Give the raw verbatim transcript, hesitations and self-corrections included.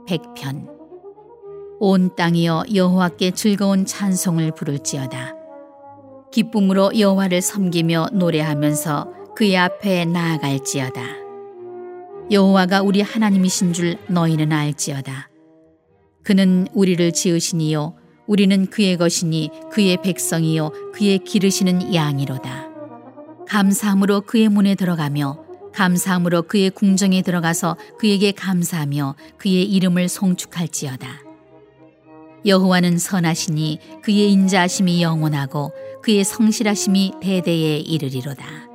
백 편. 온 땅이여 여호와께 즐거운 찬송을 부를지어다. 기쁨으로 여호와를 섬기며 노래하면서 그의 앞에 나아갈지어다. 여호와가 우리 하나님이신 줄 너희는 알지어다. 그는 우리를 지으시니요 우리는 그의 것이니 그의 백성이요 그의 기르시는 양이로다. 감사함으로 그의 문에 들어가며 감사함으로 그의 궁정에 들어가서 그에게 감사하며 그의 이름을 송축할지어다. 여호와는 선하시니 그의 인자하심이 영원하고 그의 성실하심이 대대에 이르리로다.